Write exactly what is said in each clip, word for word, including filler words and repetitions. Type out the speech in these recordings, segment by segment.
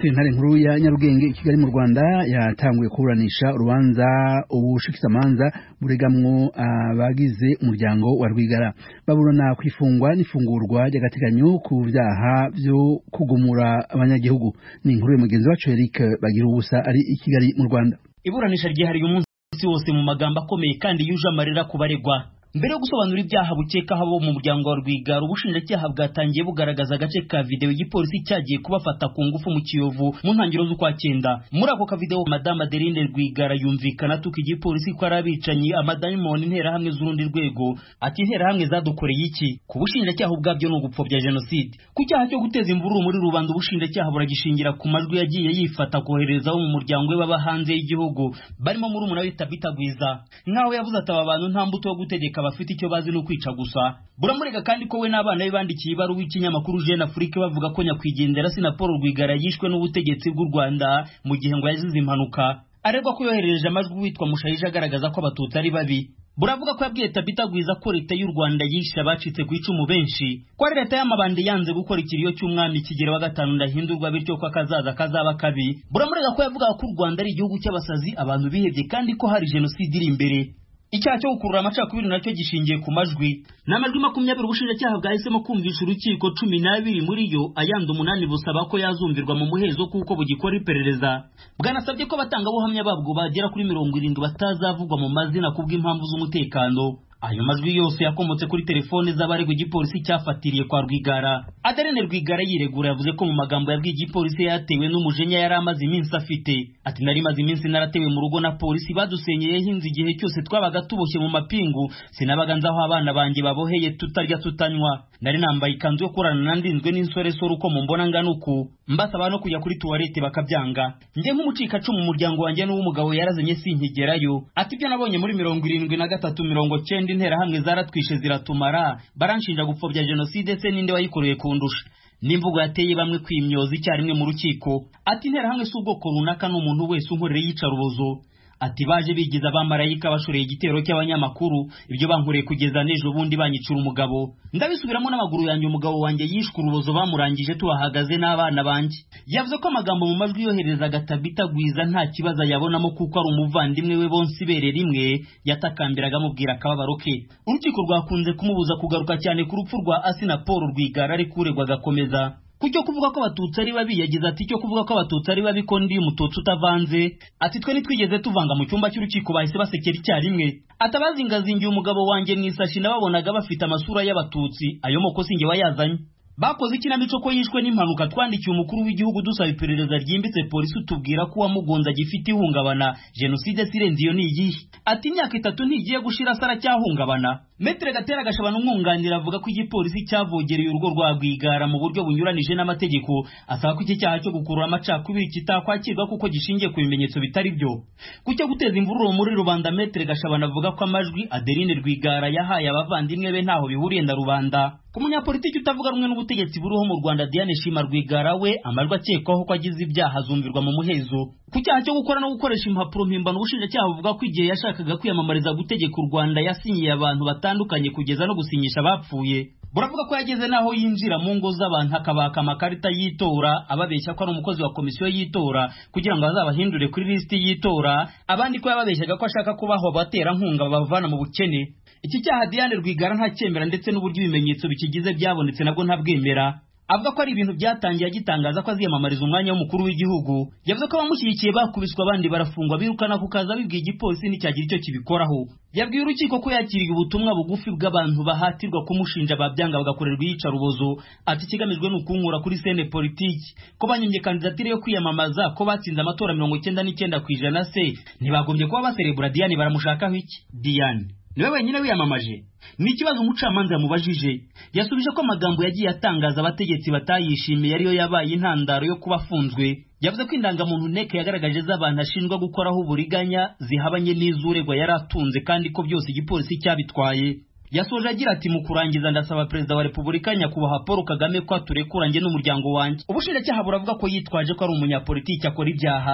sentare nkuru ya Nyarugenge Kigali mu Rwanda yatanguye kuburanisha urubanza ubushikizamanza buregamwo abagize umuryango wa Rwigara baburana kwifungwa n'ifungurwa ry'agateganyo ku byaha byo kugumura abanyagihugu. Ni inkuru ya mugenzi wacu Eric Bagira ubusa ari i Kigali mu Rwanda. Iburanisha ryihariye umunsi wose mu magambo akomeye kandi yuje amarira kubaregwa. Mbere yo gusobanura ibyaha bukeka habo mu muryango wa Rwigara, ubushinjacyaha bwatangiye bugaragaza agace ka video y'igipolisi cyagiye kubafata ku ngufu mu Kiyovu mu ntangiriro z'ukwa cyenda. Muri ako ka video Madame Adeline Rwigara yumvikana tuka igipolisi ko arabicanyi amadayimoni intera hamwe z'urundi rwego, ati intera hamwe zadukoreye iki? Ku bushinjacyaha ubwabyo no gupfobya genocide. Ku cyaha cyo guteza imvururu muri rubanda, ubushinjacyaha buragishingira ku majwi yagiye yifata kohereza mu muryango we baba hanze y'igihugu barimo muri umuna wita bitagwiza, nkaho yavuze ati aba bantu nta mbuto yo gutegeka bafite icyo bazi no kwica gusa. Buramurega kandi ko we n'abana be bandikiye ibaruwa ikinyamakuru Jeune Afrique bavuga ko nyakwigendera Sina Paul Rwigara yishwe n'ubutegetsi bw'u Rwanda mu gihe ngo yazize impanuka. Aregwa ko yoherereje amajwi witwa Mushayija agaragaza ko abatutsi ari babi. Buravuga ko yabwiye Tabitagwiza ko leta y'u Rwanda yishe abacitse ku icumu benshi, ko ari leta y'amabandi yanze gukora ikiriyo cy'umwami Kigeli wa gatanu ndahindurwa bityo ko akazaza kazaba kabi. Buramurega ko yavuga ko u Rwanda ari igihugu cy'abasazi abantu bihebye kandi ko hari genocide iri imbere. Icyaha cyo gukurura amacakubiri nacyo gishingiye ku majwi. N'amajwi makumyabiri ubushinjacyaha bwahisemo kumvisha urukiko cumi n'abiri muri yo, ayandi umunani busaba ko yazumvirwa mu muhezo kuko bugikora iperereza. Bwanasabye ko abatangabuhamya babwo bagera kuri mirongo irindwi batazavugwa mu mazina kubw'impamvu z'umutekano. Ayo majwi yose yakomotse kuri telefone z'abaregwa igipolisi cyafatiriye kwa Rwigara. Adeline Rwigara yiregura yavuze ko mu magambo yabwiye igipolisi yatewe n'umujinya yari amaze iminsi afite. Ati nari maze iminsi naratewe mu rugo na polisi, badusenyeye hinze igihe cyose twabaga tuboshye mu mapingu, sinabaga nzaho abana banjye baboheye tutarya tutanywa. Nari nambaye ikanzu yo kurana nandinzwe n'insoresore uko mumbona ngana uku, mbasaba no kujya kuri tuwarete bakabyanga. Nje nk'umucika cumu mu muryango wanjye n'uw'umugabo yarazenye sinkigerayo. Ati ibyo nabonye muri mirongo irindwi na gatatu mirongo cyenda intera hamwe zaratwishe ziratumara, baranshinja gupfobya genocide se ninde wayikoreye kundusha. Nimvugo yateye bamwe kwimyoza icyarimwe mu rukiko. Ati intera hamwe s'ubwoko runaka n'umuntu wese unkorera yica rubozo. Ati baje bigiza abamarayika bashoreye igitero cy'abanyamakuru, ibyo bankoreye kugeza nejo bundi banyicura umugabo. Ndabisubiramo n'amaguru yanjye umugabo wanjye yishwe urubozo bamurangije tubahagaze n'abana banjye. Yavuze ko amagambo mu majwi yoherezaga Tabitagwiza nta kibazo yabonamo kuko ari umuvandimwe we bonse ibere rimwe, yatakambiraga amubwira akababaro ke. Urukiko rwakunze kumubuza kugaruka cyane ku rupfu rwa Asina Paul Rwigara ari kuregwa agakomeza. Kucyo kuvuga ko abatutsi ari babi yagize ati cyo kuvuga ko abatutsi ari babi ko ndi umututsi utavanze. Ati twe nitwigeze tuvanga mu cyumba cy'urukiko bahise basekera icyarimwe. Atabazingazingiye umugabo wanjye mwisashi nababonaga bafite amasura y'abatutsi, ayo moko singe wayazanye. Bakoze ikinamico ko yishwe n'impanuka, twandikiye umukuru w'igihugu dusaba iperereza ryimbitse polisi utubwira ko wamugonza gifite ihungabana, genocide sirenze iyo ni iyihe. Ati imyaka itatu ntigiye gushira sara cyahungabana. Metre Gatera Gashabana umwunganira avuga ko igipolisi cyavogereye urugo rwa Rwigara mu buryo bunyuranije n'amategeko, asaba ko iki cyaha cyo gukurura amacakubiri kitakwakirwa kuko gishingiye ku bimenyetso bitari byo. Kucyo guteza imvururu muri rubanda, Metre Gashabana avuga ko amajwi Adeline Rwigara yahaye abavandimwe be ntaho bihuriye na rubanda. Ku munyapolitiki utavuga rumwe n'ubutegetsi buriho mu Rwanda Diane Shima Rwigara we amajwi akekwaho ko agize ibyaha azumvirwa mu muhezo. Ku cyaha cyo gukora no gukoresha impapuro mpimbano, ubushinjacyaha buvuga ko igihe yashakaga kwiyamamariza gutegeka u Rwanda yasinyiye abantu batandukanye kugeza no gusinyisha abapfuye. Buravuga ko yageze naho yinjira mu ngo z'abantu akabaka amakarita y'itora, ababeshya ko ari umukozi wa komisiyo y'itora kugira ngo azabahindure kuri lisiti y'itora, abandi ko yababeshyaga ko ashaka kubaho abatera nkunga babavana mu bukene. Iki cyaha Diane Rwigara nta cyemera ndetse n'uburyo ibimenyetso bikigize byabonetse nabwo ntabwemera. Avuga ko ari ibintu byatangiye agitangaza ko aziyamamariza umwanya w'umukuru w'igihugu. Yavuze ko abamushyigikiye bakubiswa abandi barafungwa birukana ku kaza bibwiye igipolisi n'icyagira icyo kibikoraho. Yabwiye urukiko ko yakiriye ubutumwa bugufi bw'abantu bahatirwa kumushinja babyanga bagakorerwa iyica rubozo. Ati kigamijwe n'ukunkura kuri sene politiki, ko banyimye kandidatire yo kwiyamamaza, ko batsinze amatora mirongo icyenda n'icyenda ku ijana se ntibagombye kuba baserebura Diane baramushakaho iki? Diane niwe wenyine wiyamamaje? Ni ikibazo umucamanza yamubajije. Yasubije ko amagambo yagiye atangaza abategetsi batayishimiye ariyo yabaye intandaro yo kuba afunzwe. Yavuze ko indangamuntu nteke yagaragaje z'abantu ashinjwa gukoraho uburiganya zihabanye n'izuregwa yari atunze kandi ko byose igipolisi cyabitwaye. Yasoje agira ati mu kurangiza ndasaba Perezida wa Repubulika nyakubahwa Paul Kagame ko aturekura njye n'umuryango wanjye. Ubushinjacyaha buravuga ko yitwaje ko ari umunyapolitiki akora ibyaha.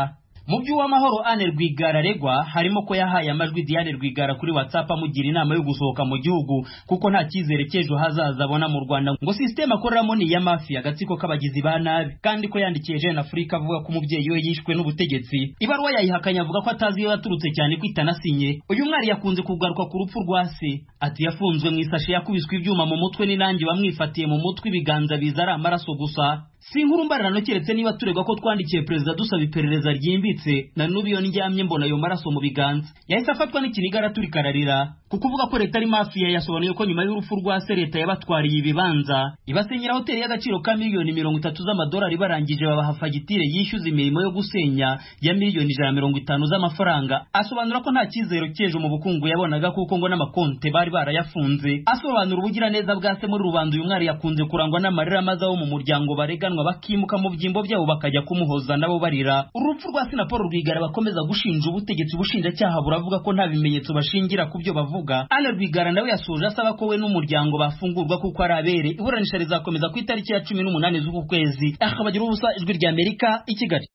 Mu by'uwamahoro Anne Rwigara aregwa harimo ko yahaye amajwi Diane Rwigara kuri WhatsApp amugira inama yo gusohoka mu gihugu kuko nta cyizere cy'ejo hazaza abona mu Rwanda, ngo system akoreramo ni ya mafia agatsiko k'abagizi ba nabi, kandi ko yandikiye Jeune Afrique avuga ko umubyeyi we yishwe n'ubutegetsi. Ibaruwa yayihakanye avuga ko atazi iyo yaturutse cyane kwitanasinye. Uyu mwari yakunze kugaruka ku rupfu rwa se, ati yafunzwe mu isashe yakubiswe ibyuma mu mutwe n'inangi bamwifatiye mu mutwe ibiganza biza ari amaraso gusa. Si inkuru mbarano keretse niba turegwa ko twandikiye perezida dusaba iperereza ryimbitse, na n'ubu iyo ndyamye mbona ayo maraso mu biganza. Yahise afatwa n'ikiniga araturika kuko uvuga ko leta ari mafia. Yasobanuye ko nyuma y'urupfu rwa se leta yabatwariye ibibanza ibasenyera hoteli y'agaciro ka miliyoni mirongo itatu z'amadolari, barangije babaha fagitire yishyuza imirimo yo gusenya ya miliyoni ijana mirongo itanu z'amafaranga. Asobanura ko nta cyizero cy'ejo mu bukungu yabonaga kuko ngo n'amakonte bari barayafunze. Asobanura ubugiraneza bwa se muri rubanda, uyu mwari yakunze kurangwa n'amarira maze abo mu muryango bareganwa bakimuka mu byimbo byabo bakajya kumuhoza nabo barira. Urupfu rwa Sina Paul Rwigara bakomeza gushinja ubutegetsi, bushinjacyaha buravuga ko nta bimenyetso bashingira ku byo bavuga. Anne Rwigara nawe yasoje asaba ko we n'umuryango bafungurwa kuko ari abere. Iburanisha rizakomeza ku itariki ya cumi n'umunani z'uku kwezi. Akabagira ubusa, Ijwi ry'Amerika, i Kigali.